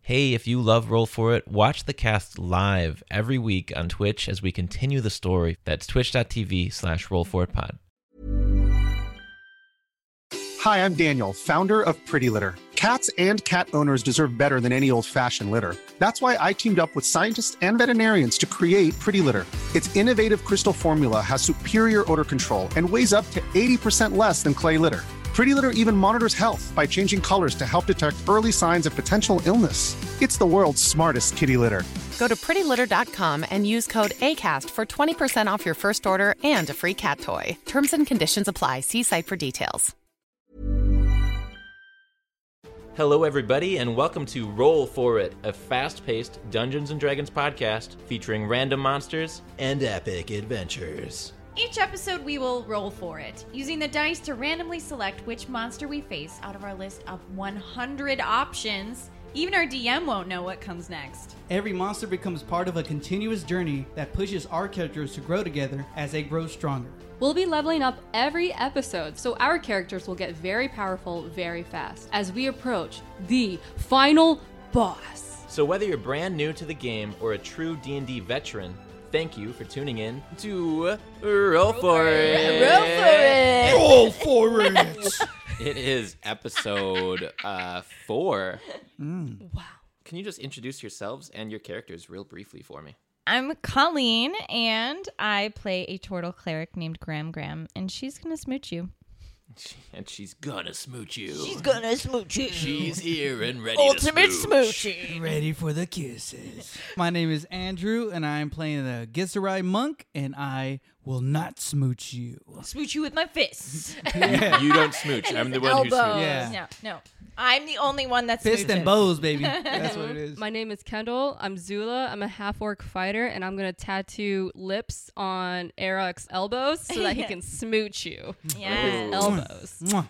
Hey, if you love Roll For It, watch the cast live every week on Twitch as we continue the story. That's twitch.tv/rollforitpod. Hi, I'm Daniel, founder of Pretty Litter. Cats and cat owners deserve better than any old-fashioned litter. That's why I teamed up with scientists and veterinarians to create Pretty Litter. Its innovative crystal formula has superior odor control and weighs up to 80% less than clay litter. Pretty Litter even monitors health by changing colors to help detect early signs of potential illness. It's the world's smartest kitty litter. Go to prettylitter.com and use code ACAST for 20% off your first order and a free cat toy. Terms and conditions apply. See site for details. Hello, everybody, and welcome to Roll For It, a fast-paced Dungeons & Dragons podcast featuring random monsters and epic adventures. Each episode we will roll for it, using the dice to randomly select which monster we face out of our list of 100 options. Even our DM won't know what comes next. Every monster becomes part of a continuous journey that pushes our characters to grow together as they grow stronger. We'll be leveling up every episode, so our characters will get very powerful very fast as we approach the final boss. So whether you're brand new to the game or a true D&D veteran, thank you for tuning in to Roll For It. Roll for it! Roll for it! It is episode 4. Wow. Can you just introduce yourselves and your characters real briefly for me? I'm Colleen, and I play a turtle cleric named Graham, and she's gonna smooch you. And she's gonna smooch you. She's gonna smooch you. She's here and ready Ultimate to smooch. smooching. Ready for the kisses. My name is Andrew, and I'm playing the Gizzerai monk, and I will not smooch you. Smooch you with my fists. You don't smooch. I'm the one who Elbows. smooches. Yeah. No. I'm the only one that's Fist and bows, baby. That's what it is. My name is Kendall. I'm Zula. I'm a half-orc fighter, and I'm going to tattoo lips on Eric's elbows so that he can smooch you with Yes. his elbows. Mwah.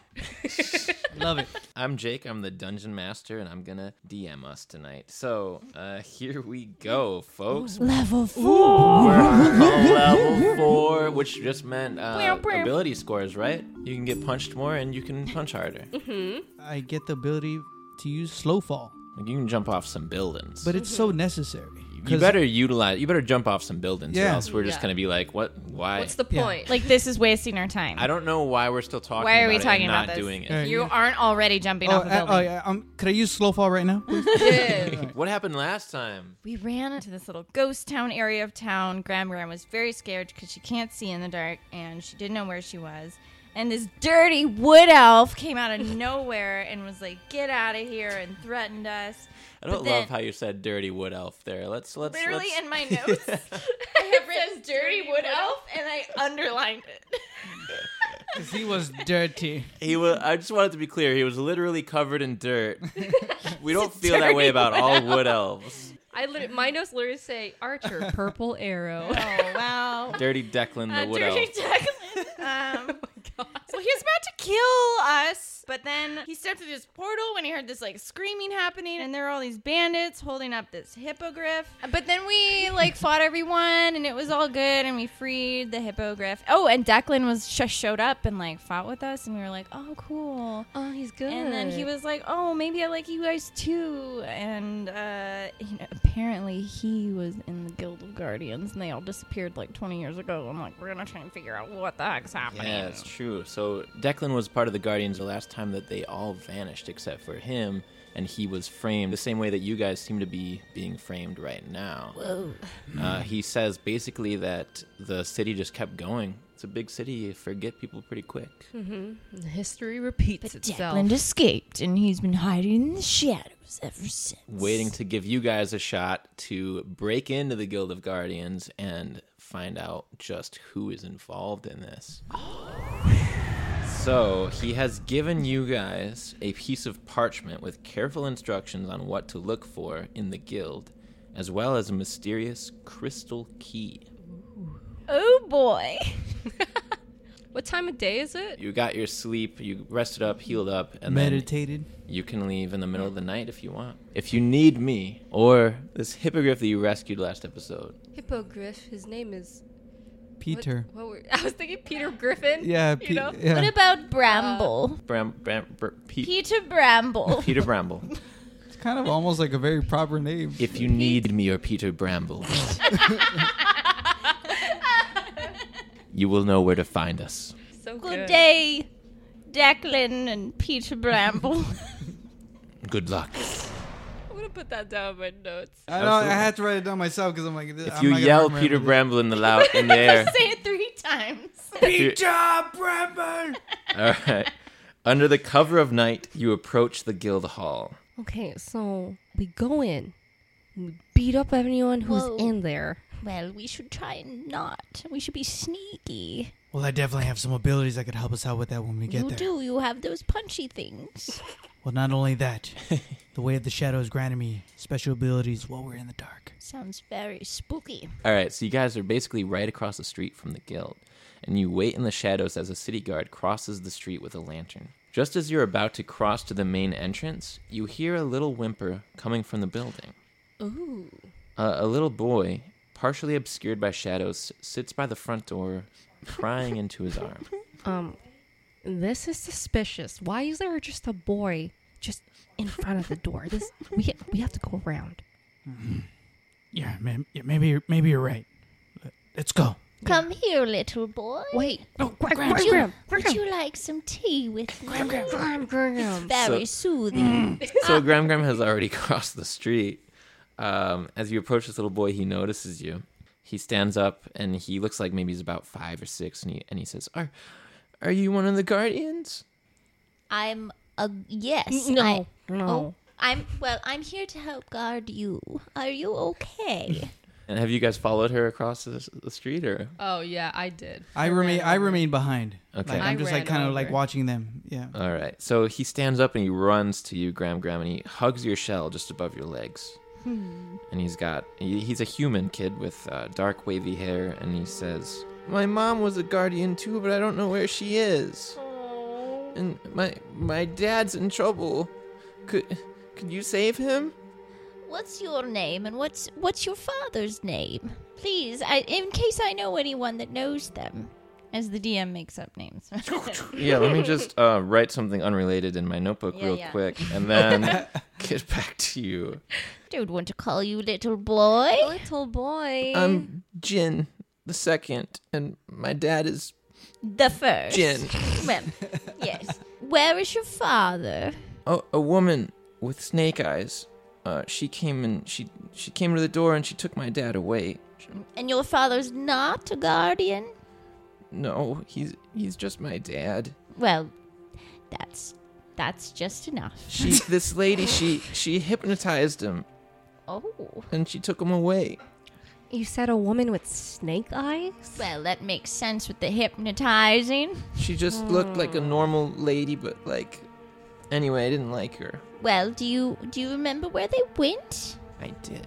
Love it. I'm Jake. I'm the dungeon master, and I'm gonna DM us tonight. So here we go, folks. Level 4. We're on level 4, which just meant ability scores, right? You can get punched more, and you can punch harder. I get the ability to use slow fall, Like, you can jump off some buildings. but it's so necessary. You better jump off some buildings, or Yeah. else we're just Yeah. gonna be like, what? Why? What's the point? Like, this is wasting our time. I don't know why we're still talking. Why are we about it talking and about not this? doing it? Yeah. You aren't already jumping off a building. yeah. Could I use slow fall right now? please? Yeah. What happened last time? We ran into this little ghost town area of town. Graham was very scared because she can't see in the dark, and she didn't know where she was. And this dirty wood elf came out of nowhere and was like, "Get out of here," and threatened us. I don't But then- love how you said "dirty wood elf" there. Let's Literally in my notes, I have written "dirty wood elf" and I underlined it. 'Cause he was dirty. He was. I just wanted to be clear. He was literally covered in dirt. We don't feel that way about all wood elves. My notes literally say Archer, purple arrow. Oh wow. Dirty Declan the wood elf. Dirty Declan. So he was about to kill us, but then he stepped through this portal when he heard this like screaming happening, and there were all these bandits holding up this hippogriff. But then we like fought everyone, and it was all good, and we freed the hippogriff. Oh, and Declan just showed up and like fought with us, and we were like, oh, cool. Oh, he's good. And then he was like, oh, maybe I like you guys too. And apparently he was in the Guild of Guardians, and they all disappeared like 20 years ago. I'm like, we're gonna try and figure out what the heck's happening. Yeah, it's true. So Declan was part of the Guardians the last time that they all vanished except for him, and he was framed the same way that you guys seem to be being framed right now. Whoa. He says basically that the city just kept going. It's a big city. You forget people pretty quick. History repeats itself. Declan escaped, and he's been hiding in the shadows ever since. Waiting to give you guys a shot to break into the Guild of Guardians and find out just who is involved in this. So he has given you guys a piece of parchment with careful instructions on what to look for in the guild, as well as a mysterious crystal key. Oh boy. What time of day is it? You got your sleep, you rested up, healed up, and Meditated. then you can leave in the middle of the night if you want. If you need me, or this hippogriff that you rescued last episode. Hippogriff. His name is Peter. I was thinking Peter Griffin. Yeah, you know? yeah. What about Bramble? Peter Peter Bramble. Peter Bramble. kind of almost like a very proper name. If you need me or Peter Bramble, you will know where to find us. So Good day, Declan and Peter Bramble. Good luck. I'm gonna put that down in my notes. I know. I had to write it down myself because I'm like, If you yell Peter Bramble in the air. Say it 3 times. Peter Bramble. All right. Under the cover of night, you approach the guild hall. Okay, so we go in, we beat up anyone who's Whoa. in there. Well, we should try and not. We should be sneaky. Well, I definitely have some abilities that could help us out with that when we get You there. do. You have those punchy things. Well, not only that, the Way of the Shadows granted me special abilities while we're in the dark. Sounds very spooky. All right, so you guys are basically right across the street from the guild, and you wait in the shadows as a city guard crosses the street with a lantern. Just as you're about to cross to the main entrance, you hear a little whimper coming from the building. Ooh. A little boy, partially obscured by shadows, sits by the front door, crying into his arm. This is suspicious. Why is there just a boy just in front of the door? We have to go around. Yeah, man. Yeah, maybe you're right. Let's go. Come here, little boy. Wait. No, Would you like some tea with me? Graham. Very soothing. So Graham has already crossed the street. As you approach this little boy, he notices you. He stands up, and he looks like maybe he's about 5 or 6, and he says, Are you one of the guardians? I'm yes. No. Oh, I'm here to help guard you. Are you okay? And have you guys followed her across the street, or? Oh yeah, I did. I remain behind. Okay. Like, I'm just I like kind ran of like over. watching them. Yeah. All right. So he stands up and he runs to you, Graham, and he hugs your shell just above your legs. And he's a human kid with dark wavy hair, and he says, "My mom was a guardian too, but I don't know where she is. And my dad's in trouble. Could you save him?" What's your name and what's your father's name? Please, in case I know anyone that knows them. As the DM makes up names. Yeah, let me just write something unrelated in my notebook real quick, and then get back to you. Don't want to call you little boy. Little boy. I'm Jin the second, and my dad is The first. Jin. Well, yes. Where is your father? Oh, a woman with snake eyes. She came to the door and she took my dad away. And your father's not a guardian? No, he's just my dad. Well, that's just enough. This lady, she hypnotized him Oh. and she took him away. You said a woman with snake eyes? Well, that makes sense with the hypnotizing. She just looked like a normal lady, but anyway, I didn't like her. Well, do you remember where they went? I did.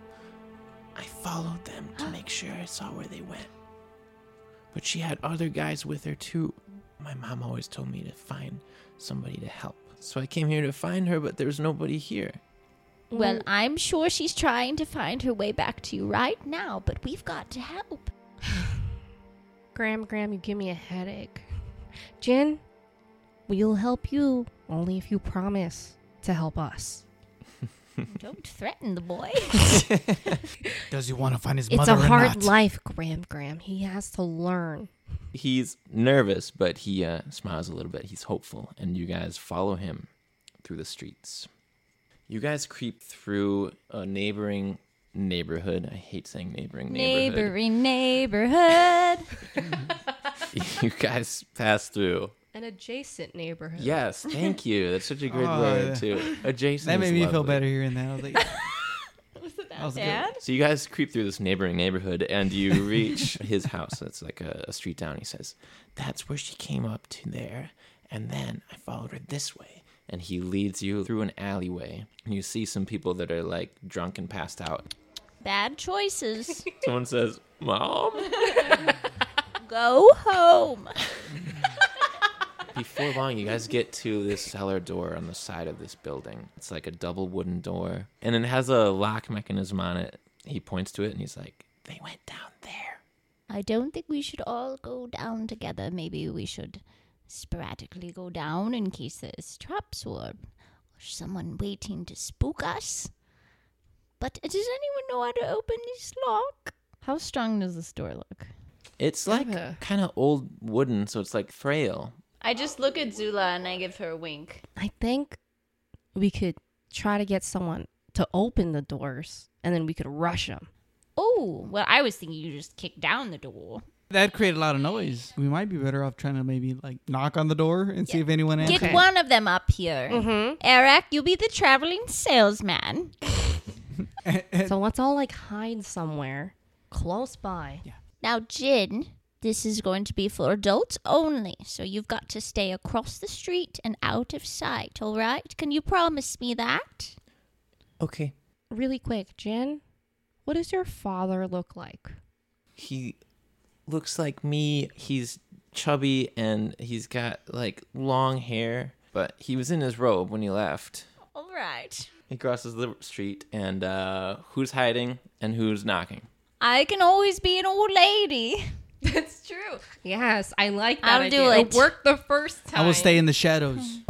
I followed them to make sure I saw where they went. But she had other guys with her too. My mom always told me to find somebody to help. So I came here to find her, but there's nobody here. Well, I'm sure she's trying to find her way back to you right now, but we've got to help. Graham, you give me a headache. Jin, we'll help you only if you promise to help us. Don't threaten the boy. Does he want to find his It's mother a or hard not? life, Graham. He has to learn. He's nervous, but he smiles a little bit. He's hopeful, and you guys follow him through the streets. You guys creep through a neighboring neighborhood. I hate saying neighboring neighborhood. Neighboring neighborhood. You guys pass through. An adjacent neighborhood. Yes, thank you. That's such a great Oh, word, yeah. too. Adjacent That is made me feel lovely. better hearing that. I was like, that was Dad? So you guys creep through this neighboring neighborhood, and you reach his house. It's like a street down. He says, "That's where she came up to there, and then I followed her this way." And he leads you through an alleyway. And you see some people that are like drunk and passed out. Bad choices. Someone says, "Mom?" Go home. Before long, you guys get to this cellar door on the side of this building. It's like a double wooden door, and it has a lock mechanism on it. He points to it, and he's like, "They went down there." I don't think we should all go down together. Maybe we should sporadically go down in case there's traps or someone waiting to spook us. But does anyone know how to open this lock? How strong does this door look? It's like kind of old wooden, so it's like frail. I just look at Zula and I give her a wink. I think we could try to get someone to open the doors, and then we could rush them. Oh, well, I was thinking you just kick down the door. That'd create a lot of noise. We might be better off trying to maybe like knock on the door and see if anyone answers. Get one of them up here. Mm-hmm. Eric, you be the traveling salesman. So let's all like hide somewhere close by. Yeah. Now, Jin, this is going to be for adults only, so you've got to stay across the street and out of sight, all right? Can you promise me that? Okay. Really quick, Jin, what does your father look like? He looks like me. He's chubby and he's got like long hair, but he was in his robe when he left. All right. He crosses the street and who's hiding and who's knocking? I can always be an old lady. That's true. Yes, I like that I'll idea. do it. It worked the first time. I will stay in the shadows.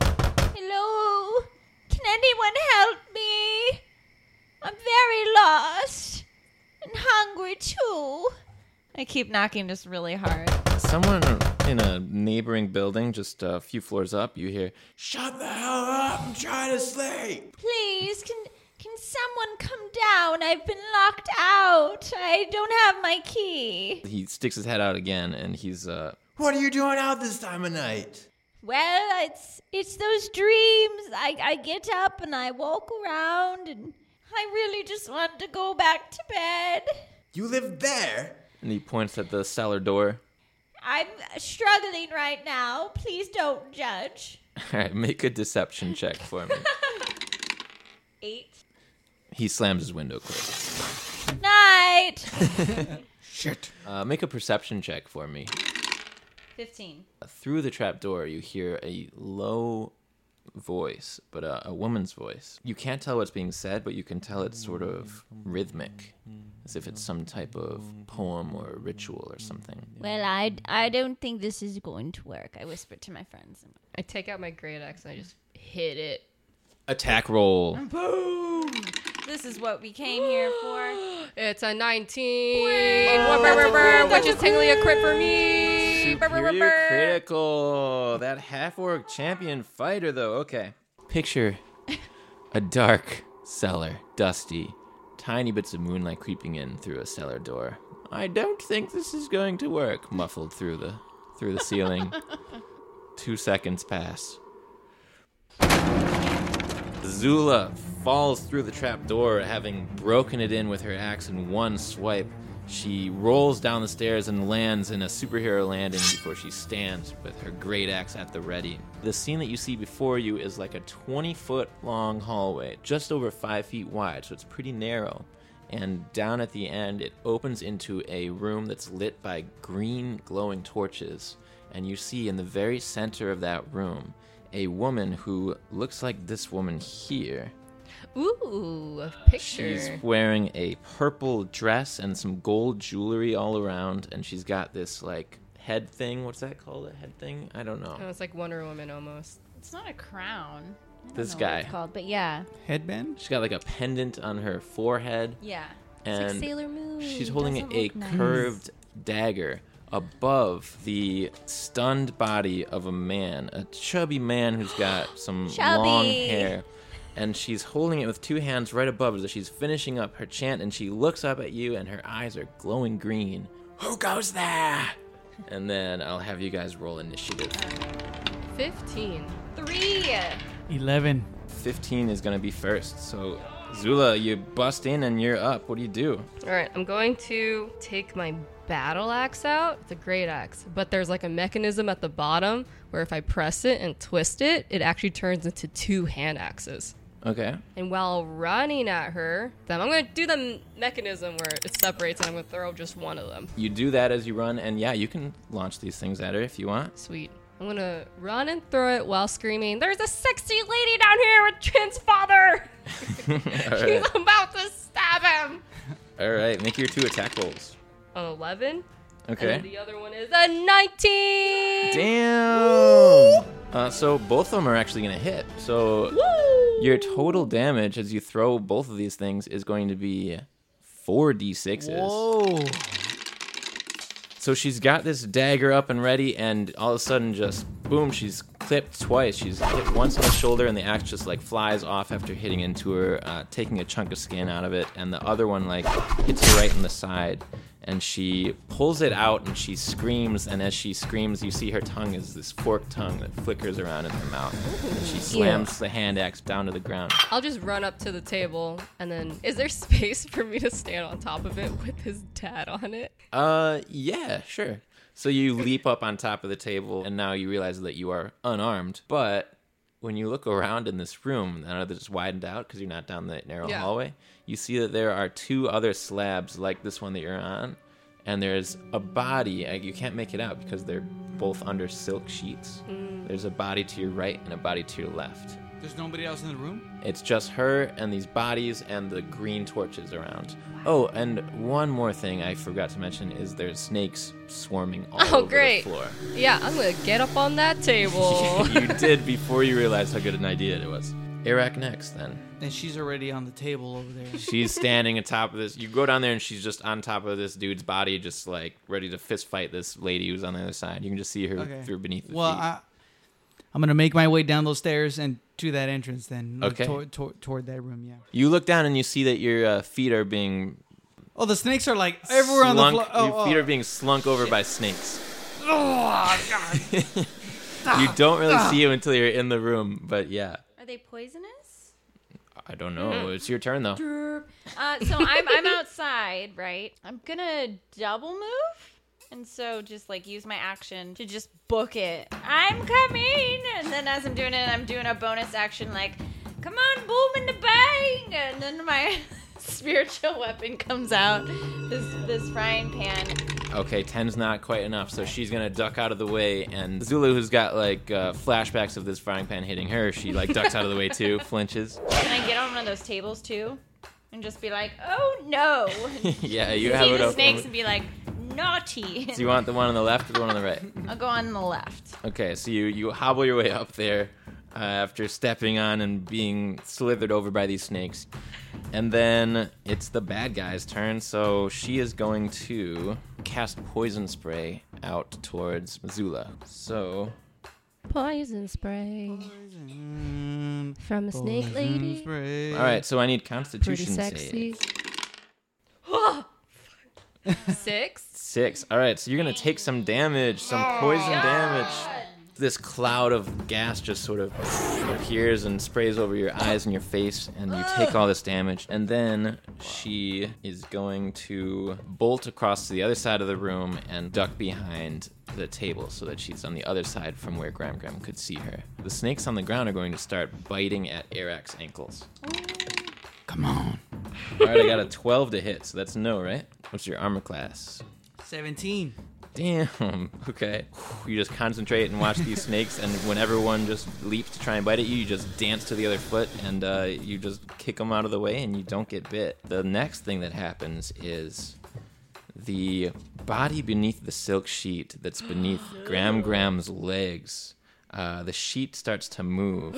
Hello? Can anyone help me? I'm very lost. And hungry, too. I keep knocking just really hard. Someone in a neighboring building just a few floors up, you hear, "Shut the hell up, I'm trying to sleep." Please, can someone come down? I've been locked out. I don't have my key. He sticks his head out again and he's, "What are you doing out this time of night?" Well, it's those dreams. I get up and I walk around and I really just want to go back to bed. "You live there?" And he points at the cellar door. I'm struggling right now. Please don't judge. All right, make a deception check for me. 8. He slams his window closed. Night. Shit. Make a perception check for me. 15. Through the trap door, you hear a low voice, but a woman's voice. You can't tell what's being said, but you can tell it's sort of rhythmic, as if it's some type of poem or ritual or something. Well, I don't think this is going to work. I whispered to my friends. I take out my great axe and I just hit it. Attack roll. Boom! This is what we came here for. It's a 19. Which is technically a crit for me. Superior critical. That half-orc champion fighter, though. Okay. Picture a dark cellar, dusty, tiny bits of moonlight creeping in through a cellar door. "I don't think this is going to work," muffled through the ceiling. 2 seconds pass. Zula falls through the trap door, having broken it in with her axe in one swipe. She rolls down the stairs and lands in a superhero landing before she stands with her great axe at the ready. The scene that you see before you is like a 20-foot long hallway, just over 5 feet wide, so it's pretty narrow. And down at the end, it opens into a room that's lit by green glowing torches. And you see in the very center of that room a woman who looks like this woman here. Ooh, a picture. She's wearing a purple dress and some gold jewelry all around, and she's got this like head thing. What's that called? A head thing? I don't know. Oh, it's like Wonder Woman almost. It's not a crown. I don't This know what guy. it's called, but yeah. Headband? She's got like a pendant on her forehead, Yeah. and it's like Sailor Moon. she's holding Doesn't a look nice. curved dagger above the stunned body of a man, a chubby man who's got some Chubby. long hair. And she's holding it with 2 hands right above as if she's finishing up her chant, and she looks up at you and her eyes are glowing green. "Who goes there?" And then I'll have you guys roll initiative. 15. 3. 11. 15 is going to be first. So Zula, you bust in and you're up. What do you do? All right, I'm going to take my battle axe out. It's a great axe, but there's like a mechanism at the bottom where if I press it and twist it, it actually turns into 2 hand axes. Okay. And while running at her, then I'm going to do the mechanism where it separates and I'm going to throw just one of them. You do that as you run, and yeah, you can launch these things at her if you want. Sweet. I'm going to run and throw it while screaming, "There's a sexy lady down here with Chin's father!" She's about to stab him! All right, make your 2 attack rolls. An 11. Okay. And then the other one is a 19! Damn! So both of them are actually going to hit. So Woo! Your total damage as you throw both of these things is going to be 4d6s. Whoa. So she's got this dagger up and ready, and all of a sudden, just boom, she's clipped twice. She's hit once on the shoulder, and the axe just like flies off after hitting into her, taking a chunk of skin out of it, and the other one like hits her right in the side. And she pulls it out and she screams, and as she screams, you see her tongue is this forked tongue that flickers around in her mouth. And she slams the hand axe down to the ground. I'll just run up to the table, and then is there space for me to stand on top of it with his dad on it? Yeah, sure. So you leap up on top of the table, and now you realize that you are unarmed. But when you look around in this room, now that it's widened out because you're not down the narrow hallway, you see that there are two other slabs like this one that you're on, and there's a body. You can't make it out because they're both under silk sheets. There's a body to your right and a body to your left. There's nobody else in the room? It's just her and these bodies and the green torches around. Oh, and one more thing I forgot to mention is there's snakes swarming all over great. the floor. Yeah, I'm gonna get up on that table. You did before you realized how good an idea it was. Iraq next, then. And she's already on the table over there. She's standing on top of this. You go down there and she's just on top of this dude's body, just like ready to fist fight this lady who's on the other side. You can just see her through beneath the feet. I'm going to make my way down those stairs and to that entrance then. Like, Okay. Toward that room, yeah. You look down and you see that your feet are being Oh, the snakes are like everywhere on the floor. Your feet are being slunk over by snakes. Oh, God. You don't really see them until you're in the room, but yeah. Are they poisonous? I don't know. It's your turn, though. So I'm outside, right? I'm gonna double move, and so just like use my action to just book it. I'm coming, and then as I'm doing it, I'm doing a bonus action like, come on, boom in the bang, and then my spiritual weapon comes out, this frying pan. Okay, 10's not quite enough, so she's gonna duck out of the way, and Zulu, who's got like flashbacks of this frying pan hitting her, she like ducks out of the way too, flinches. Can I get on one of those tables too, and just be like, oh no? Yeah, you See have it the up. snakes and be like, naughty. So you want the one on the left or the one on the right? I'll go on the left. Okay, so you hobble your way up there after stepping on and being slithered over by these snakes. And then it's the bad guy's turn, so she is going to cast poison spray out towards Zula. So Poison spray from a snake lady. Spray. all right, so I need Pretty Constitution sexy. save. 6. 6. All right, so you're gonna take some damage, some poison damage. This cloud of gas just sort of appears and sprays over your eyes and your face, and you take all this damage. And then she is going to bolt across to the other side of the room and duck behind the table so that she's on the other side from where Gram could see her. The snakes on the ground are going to start biting at Arak's ankles. Come on. All right, I got a 12 to hit, so that's no, right? What's your armor class? 17. Damn. Okay. You just concentrate and watch these snakes, and when everyone just leaps to try and bite at you, you just dance to the other foot, and you just kick them out of the way, and you don't get bit. The next thing that happens is the body beneath the silk sheet that's beneath Gram's legs. The sheet starts to move.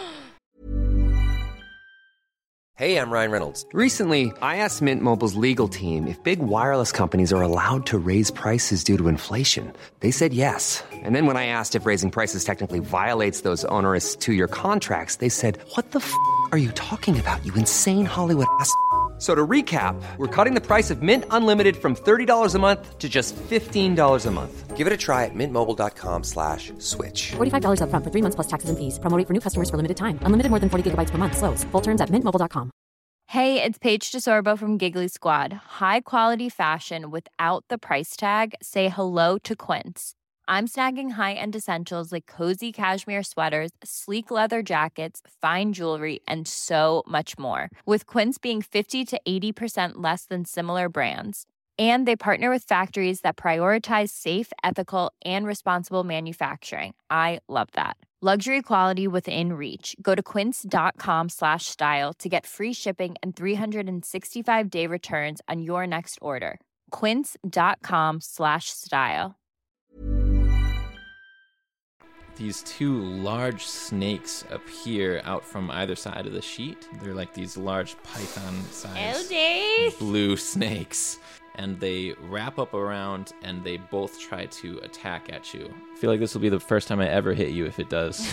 Hey, I'm Ryan Reynolds. Recently, I asked Mint Mobile's legal team if big wireless companies are allowed to raise prices due to inflation. They said yes. And then when I asked if raising prices technically violates those onerous 2-year contracts, they said, "What the f*** are you talking about, you insane Hollywood ass?" So to recap, we're cutting the price of Mint Unlimited from $30 a month to just $15 a month. Give it a try at mintmobile.com/switch. $45 up front for 3 months plus taxes and fees. Promo rate for new customers for limited time. Unlimited more than 40 gigabytes per month. Slows full terms at mintmobile.com. Hey, it's Paige DeSorbo from Giggly Squad. High quality fashion without the price tag. Say hello to Quince. I'm snagging high-end essentials like cozy cashmere sweaters, sleek leather jackets, fine jewelry, and so much more. With Quince being 50 to 80% less than similar brands. And they partner with factories that prioritize safe, ethical, and responsible manufacturing. I love that. Luxury quality within reach. Go to quince.com/style to get free shipping and 365-day returns on your next order. Quince.com/style. these two large snakes appear out from either side of the sheet. They're like these large python-sized blue snakes. And they wrap up around, and they both try to attack at you. I feel like this will be the first time I ever hit you if it does.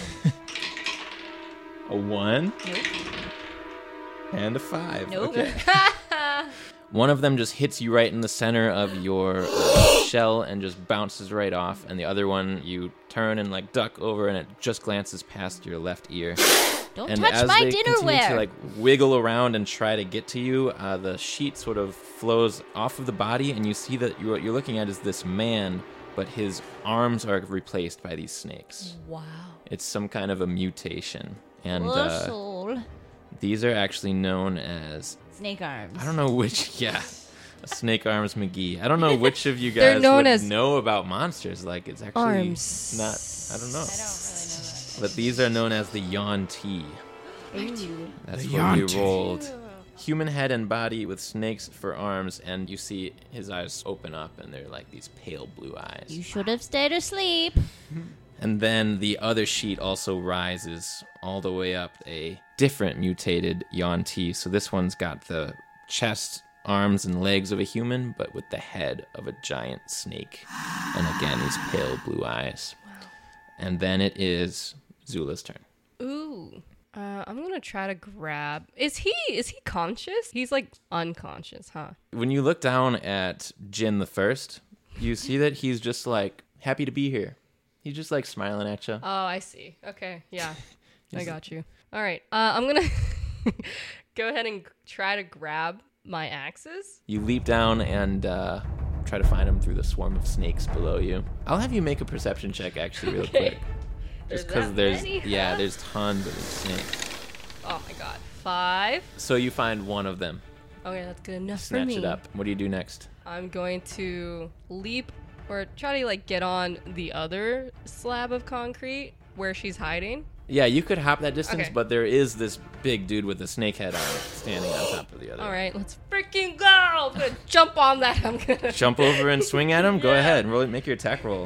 A 1? Nope. And a 5. Nope. Okay. One of them just hits you right in the center of your shell and just bounces right off. And the other one, you turn and like duck over, and it just glances past your left ear. Don't and touch as my they continue dinnerware. to like wiggle around and try to get to you, the sheet sort of flows off of the body, and you see that what you're looking at is this man, but his arms are replaced by these snakes. Wow. It's some kind of a mutation, and Soul. these are actually known as Snake arms. I don't know which. Yeah. Snake Arms McGee. I don't know which of you They're guys known would as know about monsters. Like, it's actually arms. not. I don't know. I don't really know that. But these are known as the Yuan-Ti. Ooh. That's The what Yuan-Ti. we rolled. Human head and body with snakes for arms, and you see his eyes open up, and they're like these pale blue eyes. You should have stayed asleep. And then the other sheet also rises all the way up, a different mutated Yuan-Ti. So this one's got the chest, arms, and legs of a human, but with the head of a giant snake. And again, these pale blue eyes. Wow. And then it is Zula's turn. Ooh. I'm gonna try to grab. Is he conscious? He's like unconscious, huh? When you look down at Jin the First, you see that he's just like happy to be here. He's just like smiling at you. Oh, I see. Okay, yeah, I got you. All right, I'm gonna go ahead and try to grab my axes. You leap down and try to find him through the swarm of snakes below you. I'll have you make a perception check actually real quick. Just because there's tons of these snakes. Oh my god. 5. So you find one of them. Okay, that's good enough for Snatch me. it up. What do you do next? I'm going to leap or try to like get on the other slab of concrete where she's hiding. Yeah, you could hop that distance, Okay. but there is this big dude with a snake head on it standing on top of the other. All right, let's freaking go! I'm gonna jump on that. I'm gonna Jump over and swing at him? Go ahead. Roll it. Make your attack roll.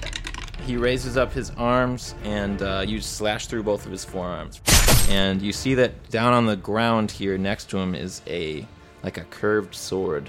He raises up his arms, and you slash through both of his forearms. And you see that down on the ground here next to him is a curved sword.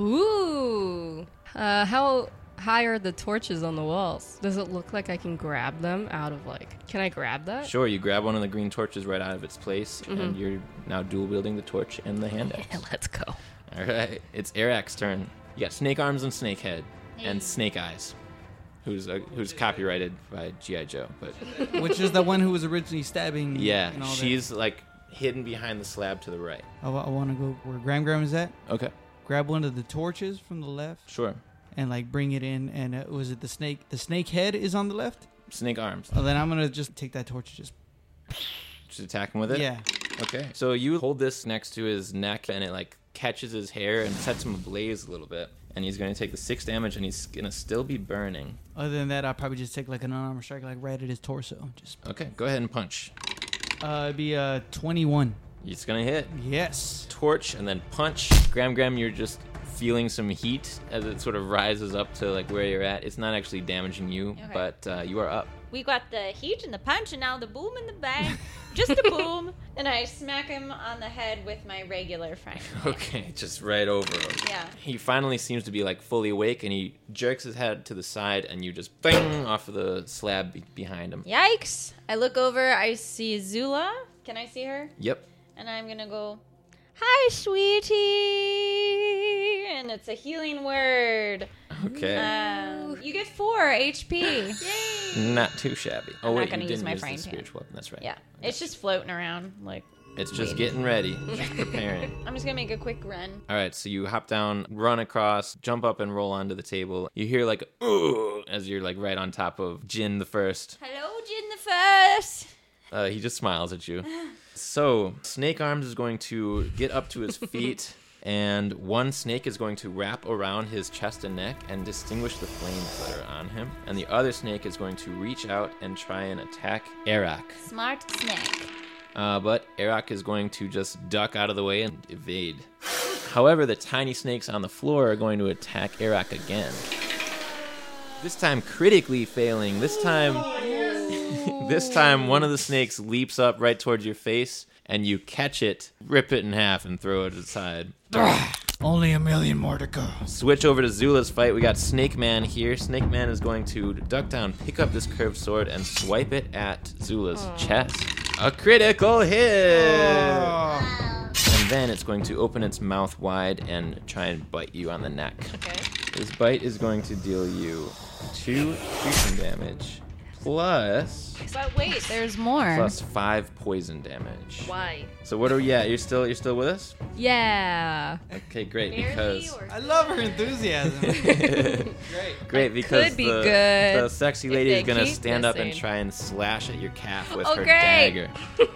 Ooh. How high are the torches on the walls? Does it look like I can grab them out of can I grab that? Sure, you grab one of the green torches right out of its place, and you're now dual wielding the torch and the hand axe. Let's go. All right, it's Arak's turn. You got snake arms and snake head, and snake eyes, who's copyrighted by G.I. Joe. But Which is the one who was originally stabbing. yeah, and all she's like hidden behind the slab to the right. that. I want to go where Gram is at. Okay, Grab one of the torches from the left sure. and bring it in. And was it the snake? The snake head is on the left. Snake arms. Oh, then I'm gonna just take that torch. Just attack him with it? yeah. Okay. So you hold this next to his neck, and it catches his hair and sets him ablaze a little bit. And he's going to take the 6 damage, and he's going to still be burning. Other than that, I'll probably just take an unarmed strike right at his torso. Just Okay, go ahead and punch. it'd be 21. It's going to hit. Yes. Torch, and then punch. Gram, you're just feeling some heat as it sort of rises up to where you're at. It's not actually damaging you, Okay. but you are up. We got the heat and the punch, and now the boom and the bang. Just a boom. And I smack him on the head with my regular frying pan. Okay, just right over him. Yeah. He finally seems to be fully awake, and he jerks his head to the side, and you just bang off of the slab behind him. Yikes. I look over, I see Zula. Can I see her? Yep. And I'm going to go, hi, sweetie. And it's a healing word. Okay. You get 4 HP. Yay. Not too shabby. Oh, I'm not wait, gonna you use didn't my use frying the pan. spiritual weapon. That's right. Yeah. It's just floating around. It's just getting ready. Just preparing. I'm just going to make a quick run. All right, so you hop down, run across, jump up, and roll onto the table. You hear "Ugh," as you're right on top of Jin the First. Hello, Jin the First. He just smiles at you. So Snake Arms is going to get up to his feet, and one snake is going to wrap around his chest and neck and distinguish the flames that are on him. And the other snake is going to reach out and try and attack Arak. Smart snake. But Arak is going to just duck out of the way and evade. However, the tiny snakes on the floor are going to attack Arak again. This time critically failing. This time This time, one of the snakes leaps up right towards your face, and you catch it, rip it in half, and throw it aside. Only a million more to go. Switch over to Zula's fight. We got Snake Man here. Snake Man is going to duck down, pick up this curved sword, and swipe it at Zula's chest. A critical hit! And then it's going to open its mouth wide and try and bite you on the neck. Okay. This bite is going to deal you 2 piercing damage, plus But wait, There's more. plus 5 poison damage. why? So what are we at? You're still with us? Yeah. Okay, great, because I love her enthusiasm. great because could be the, good the sexy if lady they is gonna keep stand up and missing. try and slash at your calf with Oh, her great. dagger.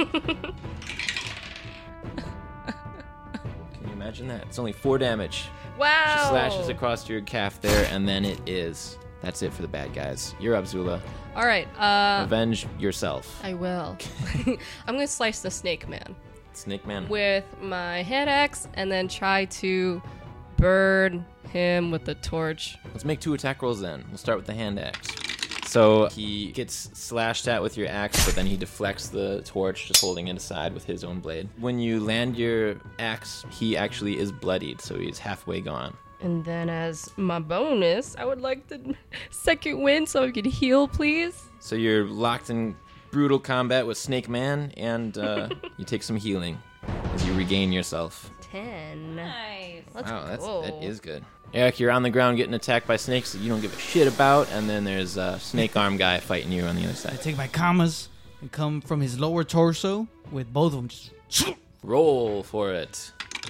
Can you imagine that? It's only 4 damage. Wow. She slashes across your calf there, and then that's it for the bad guys. You're up, Zula. All right. Avenge yourself. I will. I'm gonna slice the snake man Snake Man. with my hand axe and then try to burn him with the torch. Let's make 2 attack rolls then. We'll start with the hand axe. So he gets slashed at with your axe, but then he deflects the torch, just holding it aside with his own blade. When you land your axe, he actually is bloodied, so he's halfway gone. And then as my bonus, I would like the second win so I could heal, please. So you're locked in brutal combat with Snake Man, and you take some healing as you regain yourself. 10. Nice. Let's Wow, go. that is good. Eric, you're on the ground getting attacked by snakes that you don't give a shit about, and then there's a snake arm guy fighting you on the other I side. take my commas and come from his lower torso with both of them. Just Roll for it.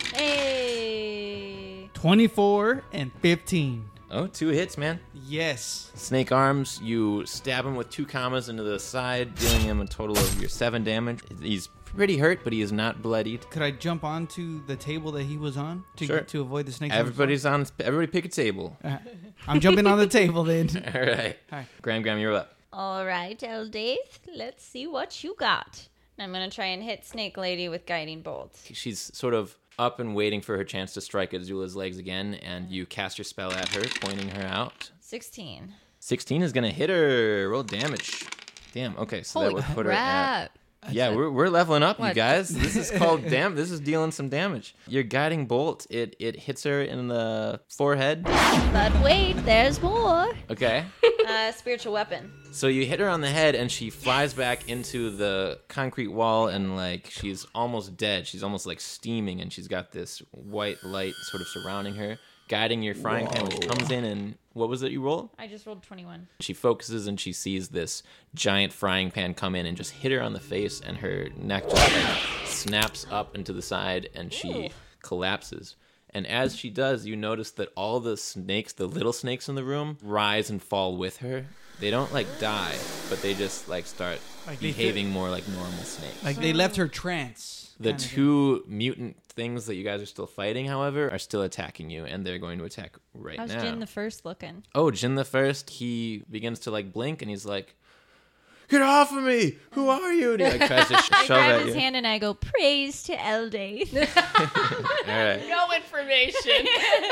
Hey. 24 and 15. Oh, 2 hits, man. Yes. Snake arms, you stab him with 2 commas into the side, dealing him a total of your 7 damage. He's pretty hurt, but he is not bloodied. Could I jump onto the table that he was on Sure. to avoid the snake? Everybody pick a table. I'm jumping on the table then. All right. Hi. Graham, you're up. All right, Eldaith. Let's see what you got. I'm going to try and hit Snake Lady with Guiding Bolt. She's sort of up and waiting for her chance to strike at Zula's legs again, and you cast your spell at her, pointing her out. 16. 16 is going to hit her. Roll damage. Damn, okay, so Holy that would put her at... crap. Yeah, we're leveling up, you What? guys. This is called this is dealing some damage. Your guiding bolt, it hits her in the forehead. But wait, there's more. Okay. Spiritual weapon. So you hit her on the head and she flies back into the concrete wall and like she's almost dead. She's almost like steaming and she's got this white light sort of surrounding her, guiding your frying pan, which comes in and what was it you rolled? I just rolled 21. She focuses and she sees this giant frying pan come in and just hit her on the face, and her neck just like snaps up into the side and she collapses. And as she does, you notice that all the snakes, the little snakes in the room, rise and fall with her. They don't like die, but they just like start Like they behaving more like normal snakes. Like they left her trance. The kind of 2 mutant things that you guys are still fighting, however, are still attacking you, and they're going to attack right How's now. Jin the First looking? Oh, Jin the First, he begins to like blink and he's like, "Get off of me! Who are you?" And he like tries to I shove grab at his you. hand and I go, praise to Eldaith. All right. No information.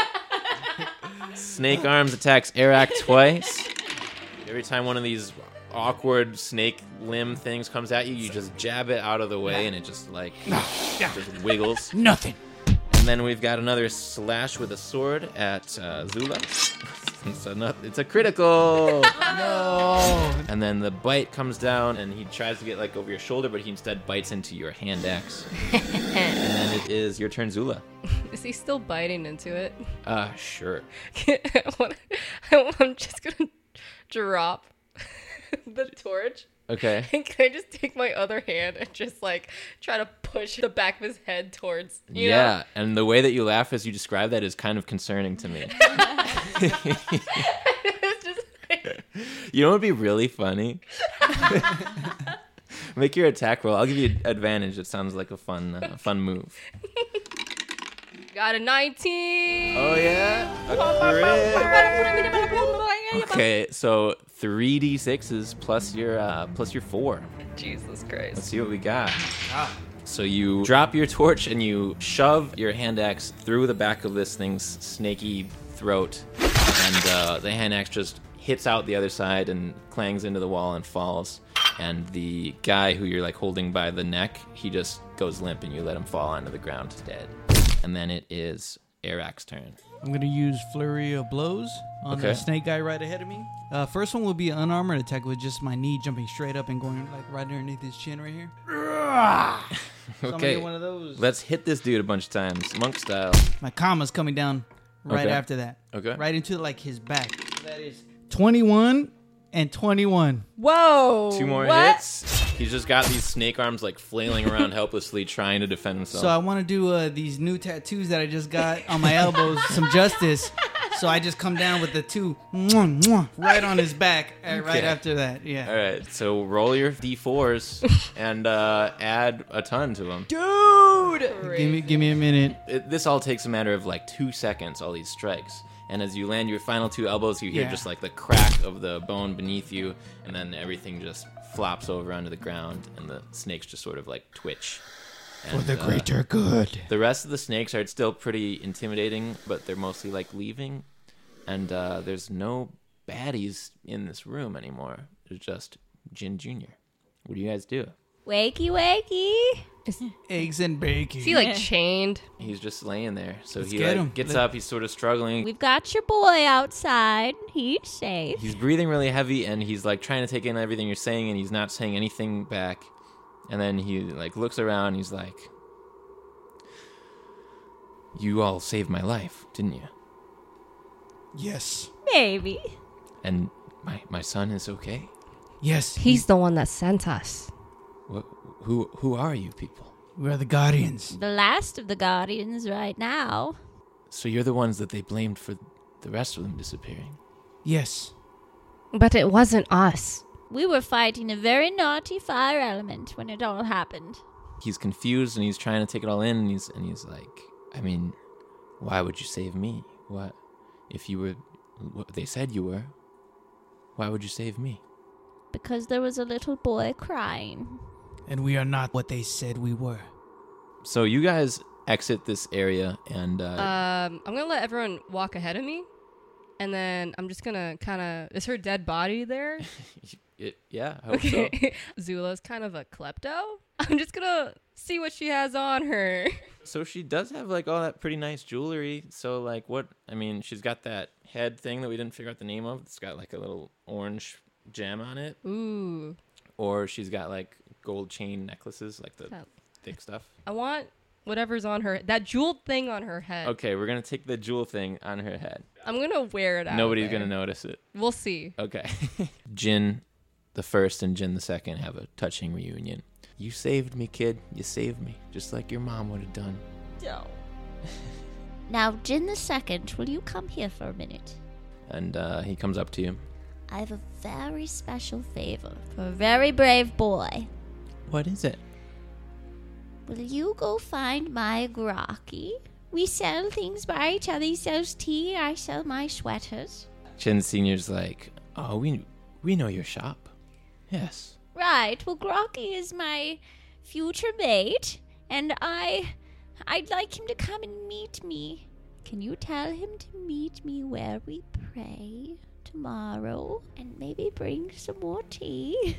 Snake Arms attacks Arak twice. Every time one of these awkward snake limb things comes at you, you just jab it out of the way and it just like just wiggles. Nothing. And then we've got another slash with a sword at Zula. It's a critical. No. And then the bite comes down, and he tries to get like over your shoulder, but he instead bites into your hand axe. And then it is your turn, Zula. Is he still biting into it? Sure. I'm just gonna drop the torch. Okay. And can I just take my other hand and just like try to push the back of his head towards you know? Yeah, and the way that you laugh as you describe that is kind of concerning to me. It's just like, You know what would be really funny? Make your attack roll. I'll give you advantage. It sounds like a fun move. got a 19. Oh yeah. Okay, so 3d6s plus your 4. Jesus Let's Christ. see what we got. So you drop your torch and you shove your hand axe through the back of this thing's snaky throat, and the hand axe just hits out the other side and clangs into the wall and falls. And the guy who you're like holding by the neck, he just goes limp and you let him fall onto the ground dead. And then it is Arak's turn. I'm going to use Flurry of Blows on the snake guy right ahead of me. First one will be an unarmored attack with just my knee jumping straight up and going like right underneath his chin right here. So Okay, one of those. let's hit this dude a bunch of times, monk style. My comma's coming down right after that. Okay. Right into like his back. That is 21 and 21. Whoa. 2 more hits. He's just got these snake arms like flailing around helplessly trying to defend himself. So I want to do these new tattoos that I just got on my elbows, some justice. So I just come down with the 2 right on his back right after that. Yeah. All right, so roll your d4s and add a ton to them. Dude. Give me a minute. This all takes a matter of like 2 seconds, all these strikes. And as you land your final 2 elbows, you hear just like the crack of the bone beneath you, and then everything just flops over onto the ground, and the snakes just sort of like twitch. And, For the greater good. The rest of the snakes are still pretty intimidating, but they're mostly like leaving. And there's no baddies in this room anymore. There's just Jin Jr. What do you guys do? Wakey, wakey. Eggs and bacon. Is he like chained? He's just laying there. So Let's he get like, him. gets up. He's sort of struggling. We've got your boy outside. He's safe. He's breathing really heavy, and he's like trying to take in everything you're saying, and he's not saying anything back. And then he like looks around. And he's like, "You all saved my life, didn't you? Yes. Maybe. And my son is okay? Yes. He's the one that sent us. Who are you people? We're the Guardians. The last of the Guardians right now. So you're the ones that they blamed for the rest of them disappearing? Yes. But it wasn't us. We were fighting a very naughty fire element when it all happened. He's confused and he's trying to take it all in, and he's like, I mean, why would you save me? What if you were what they said you were? Why would you save me? Because there was a little boy crying. And we are not what they said we were. So you guys exit this area, and I'm gonna let everyone walk ahead of me, and then I'm just gonna kind of. Is her dead body there? Yeah, I hope so. Zula's kind of a klepto. I'm just gonna see what she has on her. So she does have like all that pretty nice jewelry. So like what? I mean, she's got that head thing that we didn't figure out the name of. It's got like a little orange gem on it. Ooh. Or she's got like gold chain necklaces, like the thick stuff. I want whatever's on her, that jeweled thing on her head. Okay, we're gonna take the jewel thing on her head. I'm gonna wear it out. Nobody's gonna notice it. We'll see. Okay. Jin the First and Jin the Second have a touching reunion. You saved me, kid. You saved me, just like your mom would have done. No. Now, Jin the Second, will you come here for a minute? And he comes up to you. I have a very special favor for a very brave boy. What is it? Will you go find my Graki? We sell things by each other. He sells tea, I sell my sweaters. Jin Senior's like, oh, we know your shop. Yes. Right. Well, Graki is my future mate, and I'd like him to come and meet me. Can you tell him to meet me where we pray tomorrow, and maybe bring some more tea?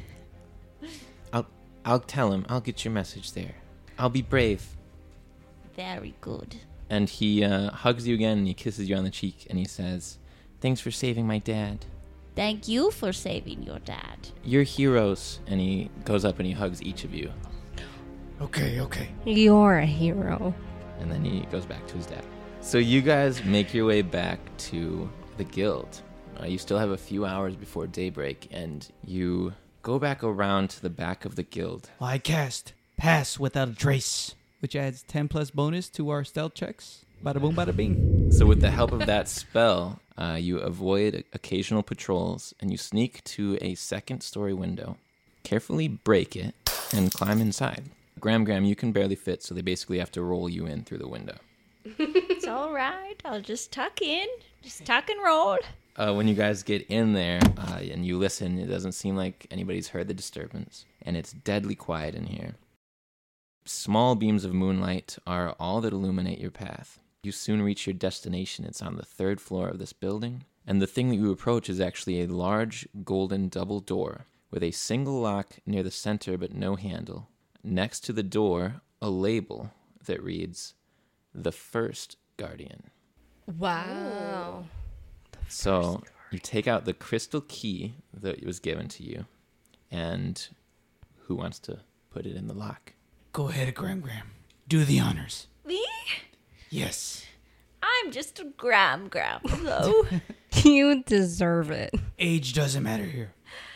I'll tell him. I'll get your message there. I'll be brave. Very good. And he hugs you again, and he kisses you on the cheek, and he says, thanks for saving my dad. Thank you for saving your dad. You're heroes. And he goes up and he hugs each of you. Okay. You're a hero. And then he goes back to his dad. So you guys make your way back to the guild. You still have a few hours before daybreak, and you go back around to the back of the guild. Well, I cast Pass Without a Trace, which adds 10 plus bonus to our stealth checks. Bada boom, bada bing. So with the help of that spell, you avoid occasional patrols, and you sneak to a second-story window, carefully break it, and climb inside. Graham, you can barely fit, so they basically have to roll you in through the window. It's all right. I'll just tuck in. Just tuck and roll. When you guys get in there and you listen, it doesn't seem like anybody's heard the disturbance, and it's deadly quiet in here. Small beams of moonlight are all that illuminate your path. You soon reach your destination. It's on the 3rd floor of this building, and the thing that you approach is actually a large golden double door with a single lock near the center but no handle. Next to the door, a label that reads, "The First Guardian." Wow. So you take out the crystal key that was given to you, and who wants to put it in the lock? Go ahead, Gram. Do the honors. Me? Yes. I'm just a Gram, though. You deserve it. Age doesn't matter here.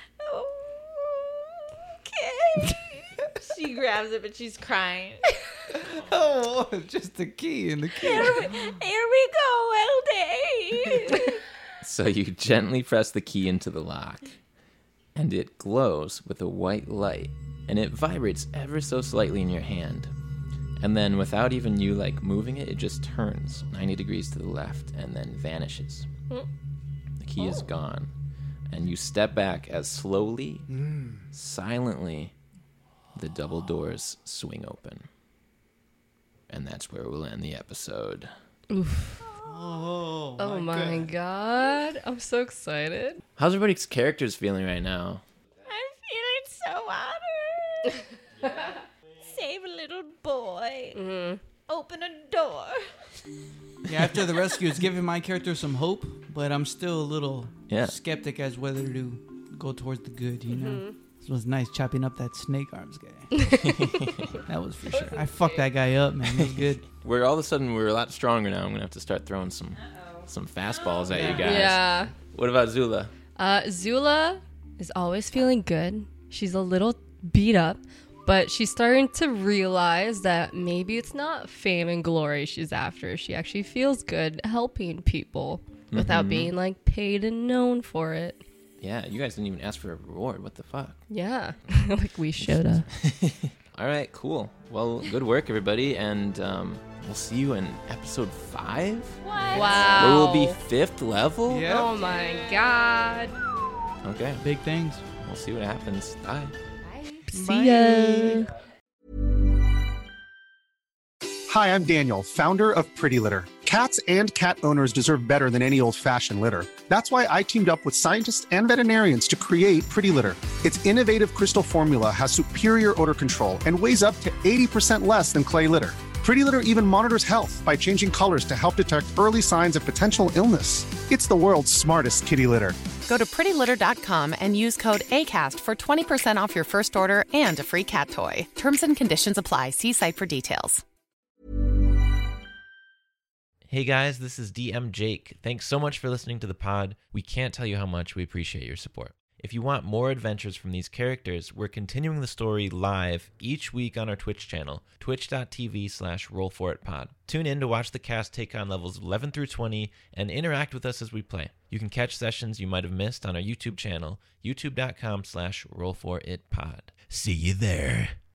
Okay. She grabs it, but she's crying. Oh, just the key in the key. Here we go, LD. So you gently press the key into the lock, and it glows with a white light, and it vibrates ever so slightly in your hand. And then without even you moving it, it just turns 90 degrees to the left and then vanishes. The key is gone. And you step back as slowly, silently, the double doors swing open. And that's where we'll end the episode. Oof. Oh my god. I'm so excited. How's everybody's characters feeling right now? I'm feeling so honored. Save a little boy. Mm-hmm. Open a door. Yeah, after the rescue, it's giving my character some hope, but I'm still a little Yeah. skeptic as whether to go towards the good, you know? It was nice chopping up that snake arms guy. That was for sure. I fucked that guy up, man. It was good. We're all of a sudden we're a lot stronger now. I'm gonna have to start throwing some fastballs at you guys. Yeah. What about Zula? Zula is always feeling good. She's a little beat up, but she's starting to realize that maybe it's not fame and glory she's after. She actually feels good helping people without being paid and known for it. Yeah, you guys didn't even ask for a reward. What the fuck? Yeah, we should have. All right, cool. Well, good work, everybody, and we'll see you in episode 5. What? Wow. Where we'll be 5th level. Yeah. Oh my god. Okay, Big things. we'll see what happens. Bye. See ya. Hi, I'm Daniel, founder of Pretty Litter. Cats and cat owners deserve better than any old-fashioned litter. That's why I teamed up with scientists and veterinarians to create Pretty Litter. Its innovative crystal formula has superior odor control and weighs up to 80% less than clay litter. Pretty Litter even monitors health by changing colors to help detect early signs of potential illness. It's the world's smartest kitty litter. Go to prettylitter.com and use code ACAST for 20% off your first order and a free cat toy. Terms and conditions apply. See site for details. Hey guys, this is DM Jake. Thanks so much for listening to the pod. We can't tell you how much we appreciate your support. If you want more adventures from these characters, we're continuing the story live each week on our Twitch channel, twitch.tv/rollforitpod. Tune in to watch the cast take on levels 11 through 20 and interact with us as we play. You can catch sessions you might have missed on our YouTube channel, youtube.com/rollforitpod. See you there.